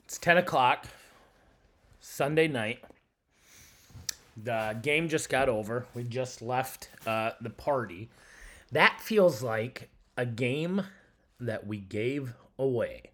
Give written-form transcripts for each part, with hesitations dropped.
It's 10 o'clock, Sunday night. The game just got over. We just left the party. That feels like a game that we gave away.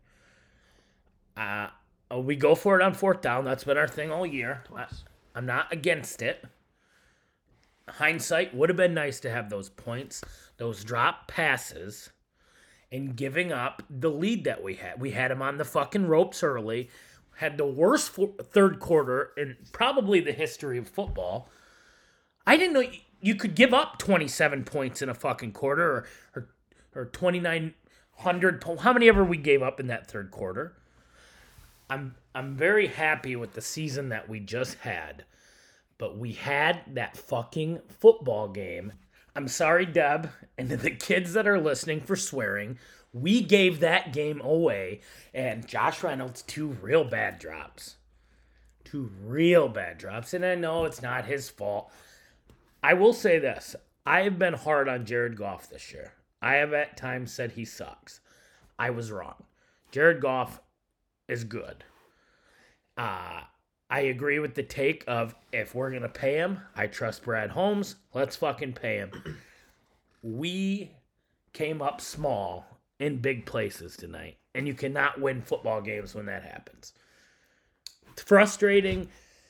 We go for it on fourth down. That's been our thing all year. I'm not against it. Hindsight, would have been nice to have those points, those drop passes, and giving up the lead that we had. We had them on the fucking ropes early. Had the worst third quarter in probably the history of football. I didn't know you could give up 27 points in a fucking quarter or 2,900. How many ever we gave up in that third quarter? I'm very happy with the season that we just had. But we had that fucking football game. I'm sorry, Deb, and to the kids that are listening for swearing. We gave that game away, and Josh Reynolds, 2 real bad drops. 2 real bad drops, and I know it's not his fault. I will say this. I have been hard on Jared Goff this year. I have at times said he sucks. I was wrong. Jared Goff is good. I agree with the take of if we're going to pay him, I trust Brad Holmes. Let's fucking pay him. We came up small in big places tonight, and you cannot win football games when that happens. It's frustrating.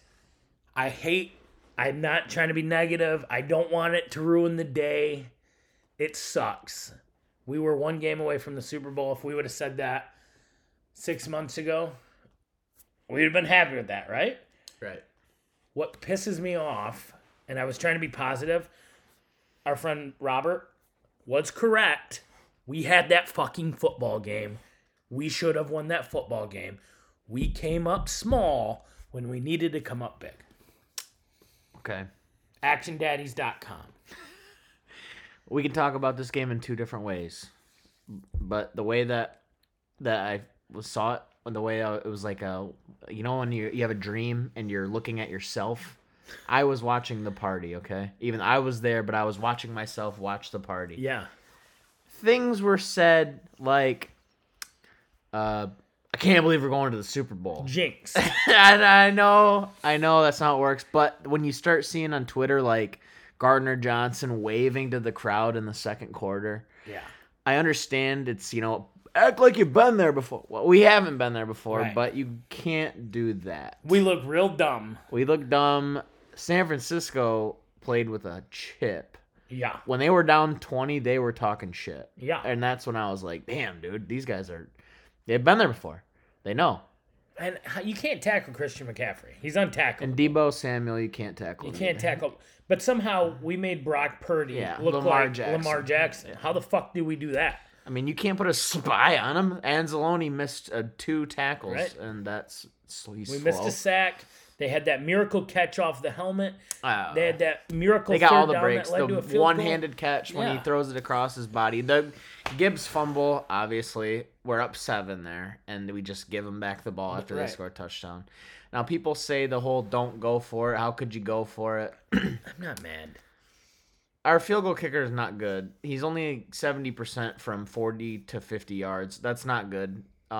I'm not trying to be negative. I don't want it to ruin the day. It sucks. We were 1 game away from the Super Bowl. If we would have said that 6 months ago, we'd have been happy with that, right? Right. What pisses me off, and I was trying to be positive, our friend Robert was correct. We had that fucking football game. We should have won that football game. We came up small when we needed to come up big. Okay. ActionDaddies.com. We can talk about this game in 2 different ways. But the way that I saw it, the way it was like when you have a dream and you're looking at yourself. I was watching the party, okay? Even I was there, but I was watching myself watch the party. Yeah. Things were said like, I can't believe we're going to the Super Bowl. Jinx. And I know that's not how it works, but when you start seeing on Twitter like Gardner Johnson waving to the crowd in the second quarter, Yeah. I understand it's, act like you've been there before. Well, we haven't been there before, Right. but you can't do that. We look real dumb. We look dumb. San Francisco played with a chip. Yeah. When they were down 20, they were talking shit. Yeah. And that's when I was like, damn, dude, these guys they've been there before. They know. And you can't tackle Christian McCaffrey. He's untackleable. And Debo Samuel, you can't tackle. You can't tackle. But somehow we made Brock Purdy look Lamar like Jackson. Lamar Jackson. Yeah. How the fuck do we do that? I mean, you can't put a spy on him. Anzalone missed 2 tackles, Right. and he's We slow. missed a sack. They had that miracle catch off the helmet. They had that miracle They got third all the down breaks. that led to a The field one-handed catch when he Yeah. throws it across his body. The Gibbs fumble, obviously, we're up 7 there, and we just give them back the ball after they score a touchdown. Now, people say the whole don't go for it. How could you go for it? I'm not mad. Our field goal kicker is not good. He's only 70% from 40 to 50 yards. That's not good.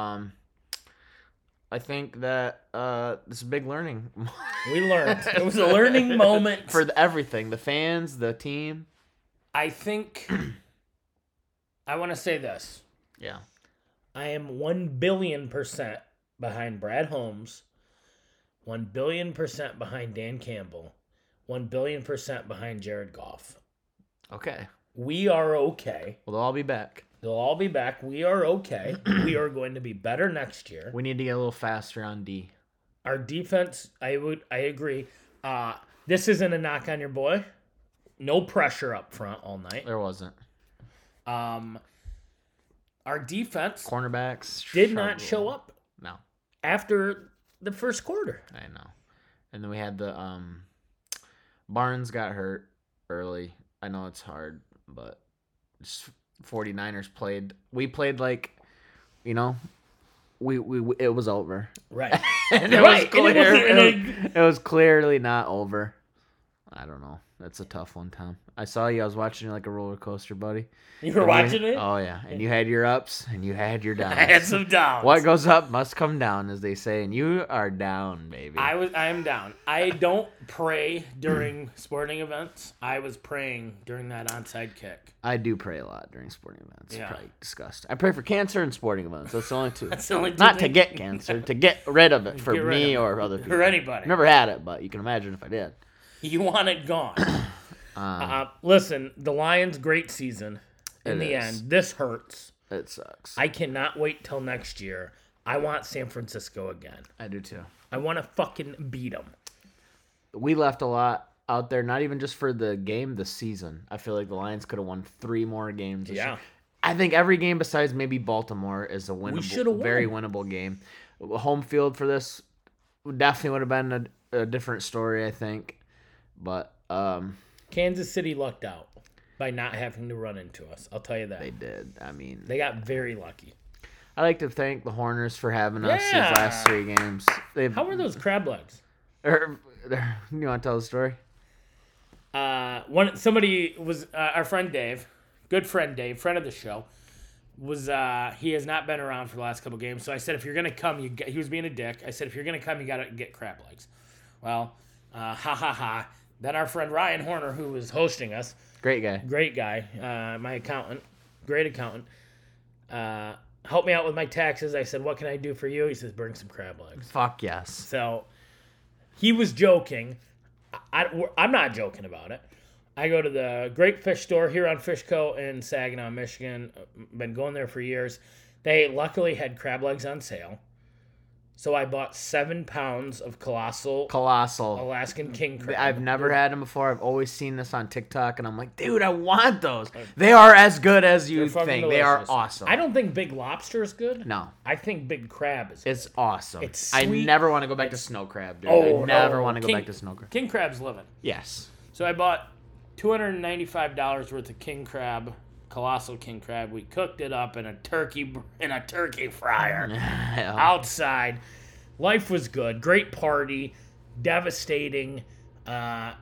I think that this is a big learning. We learned. It was a learning moment. For everything. The fans, the team. I think I want to say this. Yeah. I am 1,000,000,000% behind Brad Holmes, 1,000,000,000% behind Dan Campbell, 1,000,000,000% behind Jared Goff. Okay. We are okay. Well, they'll all be back. They'll all be back. We are okay. We are going to be better next year. We need to get a little faster on D. Our defense, I agree. This isn't a knock on your boy. No pressure up front all night. There wasn't. Our defense Cornerbacks did not show up No, after the first quarter. I know. And then we had the Barnes got hurt early. I know it's hard, but 49ers played. We played like, we it was over. Right. And it was clearly not over. I don't know. That's a tough one, Tom. I saw you. I was watching you like a roller coaster, buddy. You were watching me? Oh, yeah. And you had your ups and you had your downs. I had some downs. What goes up must come down, as they say, and you are down, baby. I am down. I don't pray during sporting events. I was praying during that onside kick. I do pray a lot during sporting events. Yeah. Probably disgusting. I pray for cancer and sporting events. That's the only two. That's the only two Not to things. get cancer, to get rid of it for Get rid me of it. or other people. For anybody. Never had it, but you can imagine if I did. You want it gone. Listen, the Lions' great season. In It the is. end, this hurts. It sucks. I cannot wait till next year. I want San Francisco again. I do too. I want to fucking beat them. We left a lot out there, not even just for the game, the season. I feel like the Lions could have won 3 more games this Yeah. year. I think every game besides maybe Baltimore is a winnable, should've won. very winnable game. Home field for this definitely would have been a different story, I think. But Kansas City lucked out by not having to run into us. I'll tell you that. they did. I mean, They got very lucky. I like to thank the Horners for having us Yeah. these last 3 games. How were those crab legs? You want to tell the story? Somebody was our friend Dave, good friend Dave, friend of the show. He has not been around for the last couple games. So I said, if you're gonna come, he was being a dick. I said, if you're gonna come, you gotta get crab legs. Well, ha ha ha. Then our friend Ryan Horner, who was hosting us, Great guy. great guy, my accountant, great accountant, helped me out with my taxes. I said, what can I do for you? He says, bring some crab legs. Fuck yes. So he was joking. I'm not joking about it. I go to the Great Fish Store here on Fishco in Saginaw, Michigan. Been going there for years. They luckily had crab legs on sale. So I bought 7 pounds of colossal Alaskan king crab. I've never had them before. I've always seen this on TikTok, and I'm like, dude, I want those. They are as good as you They're fucking think. They are delicious. awesome. I don't think big lobster is good. No, I think big crab is good. it's awesome. It's I sweet. never want to go back to snow crab, dude. Oh, I never no. want to go King- back to snow crab. King crab's living. Yes. So I bought $295 worth of king crab, colossal king crab. We cooked it up in a turkey fryer outside. Life was good. Great party. Devastating. I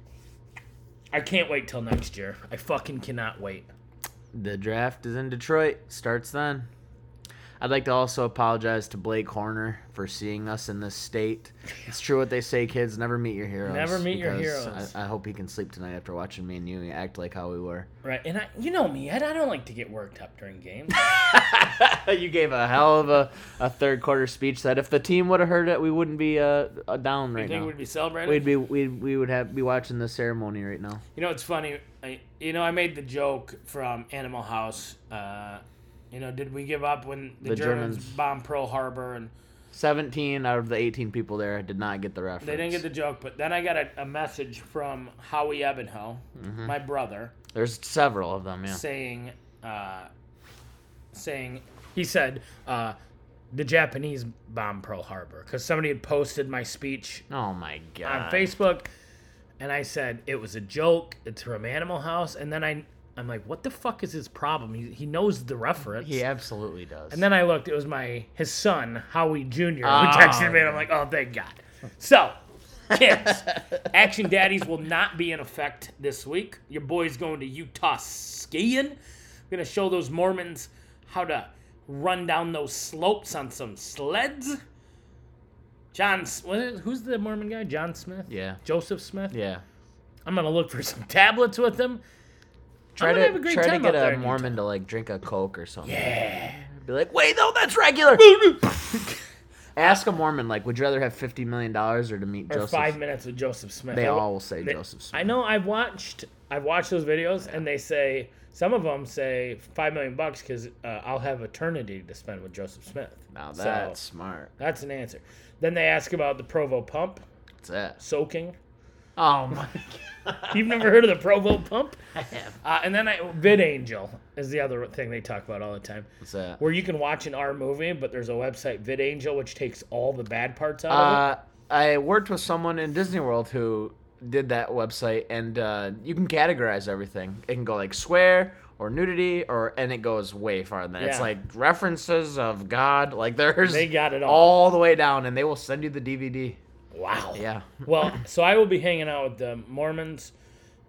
can't wait till next year. I fucking cannot wait. The draft is in Detroit. Starts then. I'd like to also apologize to Blake Horner for seeing us in this state. It's true what they say, kids. Never meet your heroes. Never meet your because heroes. I hope he can sleep tonight after watching me and you act like how we were. Right. And you know me, Ed, I don't like to get worked up during games. You gave a hell of a third quarter speech that if the team would have heard it, we wouldn't be down You right think now. we'd be celebrating? We would be watching the ceremony right now. You know, it's funny. I made the joke from Animal House. Did we give up when the Germans bombed Pearl Harbor? And 17 out of the 18 people there did not get the reference. they didn't get the joke, but then I got a message from Howie Ebenho, my brother, There's several of them, yeah. saying he said the Japanese bombed Pearl Harbor because somebody had posted my speech Oh my god. on Facebook, and I said it was a joke. It's from Animal House, and then I'm like, what the fuck is his problem? He knows the reference. He absolutely does. And then I looked. It was his son, Howie Jr., who texted me, and I'm like, oh, thank God. So, kids, Action Daddies will not be in effect this week. Your boy's going to Utah skiing. We're going to show those Mormons how to run down those slopes on some sleds. Who's the Mormon guy? John Smith? Yeah. Joseph Smith? Yeah. I'm going to look for some tablets with him. Try have a great to time get up there a in Mormon to like drink a Coke or something. Yeah. Be like, wait, no, that's regular. Ask a Mormon, like, would you rather have $50 million or to meet Or Joseph? 5 minutes with Joseph Smith. They all will say Joseph Smith. I know. I've watched those videos, and they say some of them say $5 million because I'll have eternity to spend with Joseph Smith. Now that's smart. That's an answer. Then they ask about the Provo pump What's that? soaking. Oh my You've never heard of the Provo pump? I have. And then VidAngel is the other thing they talk about all the time, What's that? where you can watch an R movie, but there's a website VidAngel which takes all the bad parts out of it. I worked with someone in Disney World who did that website, and you can categorize everything. It can go like swear or nudity, and it goes way farther than that. It's Yeah. like references of God. Like there's They got it all. the way down, and they will send you the DVD. Wow. Yeah. Well, so I will be hanging out with the Mormons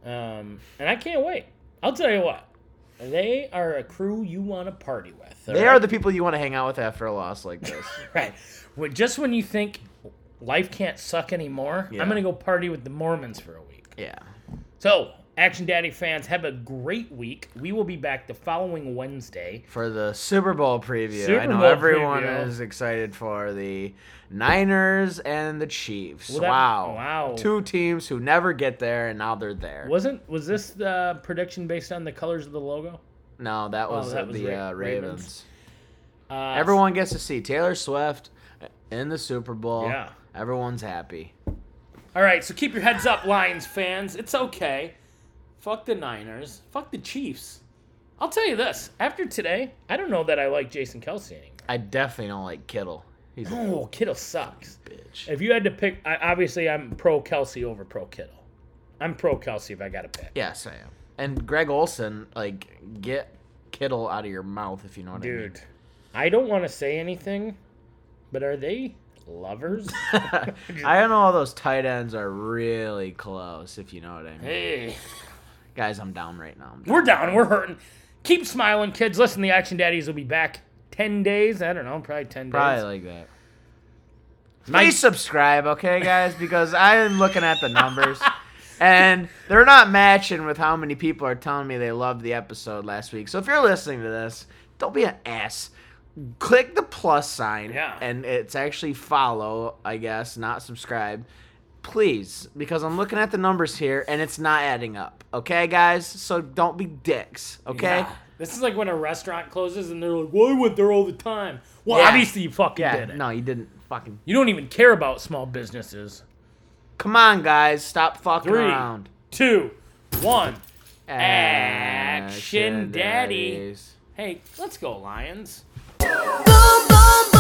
And I can't wait. I'll tell you what. They are a crew you want to party with. They are the people you want to hang out with after a loss like this. Right. Just when you think life can't suck anymore, Yeah. I'm going to go party with the Mormons for a week. Yeah. So, Action Daddy fans, have a great week. We will be back the following Wednesday. For the Super Bowl preview. Super I know Bowl everyone preview. is excited for the Niners and the Chiefs. Well, that- wow. wow. Two teams who never get there, and now they're there. Was this the prediction based on the colors of the logo? No, that was, that was the Ravens. Ravens. Uh, Everyone gets to see Taylor Swift in the Super Bowl. Yeah. Everyone's happy. All right, so keep your heads up, Lions fans. It's okay. Fuck the Niners. Fuck the Chiefs. I'll tell you this. After today, I don't know that I like Jason Kelsey anymore. I definitely don't like Kittle. He's a Oh, Kittle sucks. bitch. If you had to pick, obviously I'm pro Kelsey over pro Kittle. I'm pro Kelsey if I got to pick. Yes, I am. And Greg Olson, get Kittle out of your mouth if you know what Dude, I don't want to say anything, but are they lovers? I mean. I don't know. All those tight ends are really close, if you know what I mean. Hey, Guys, I'm down right now. we're down. We're hurting. Keep smiling, kids. Listen, the Action Daddies will be back 10 days. I don't know, probably 10 days. Probably like that. My- Please subscribe, okay, guys? Because I'm looking at the numbers, and they're not matching with how many people are telling me they loved the episode last week. So if you're listening to this, don't be an ass. Click the plus sign, Yeah. and it's actually follow, I guess, not subscribe. Please, because I'm looking at the numbers here, and it's not adding up. Okay, guys? So don't be dicks, okay? Yeah. This is like when a restaurant closes and they're like, well, I went there all the time. Well, Yeah. obviously you fucking Yeah, did it. no, you didn't fucking... You don't even care about small businesses. Come on, guys. Stop fucking 3, around. 2, 1. Action Daddy. Daddies. Hey, let's go, Lions. Boom, boom,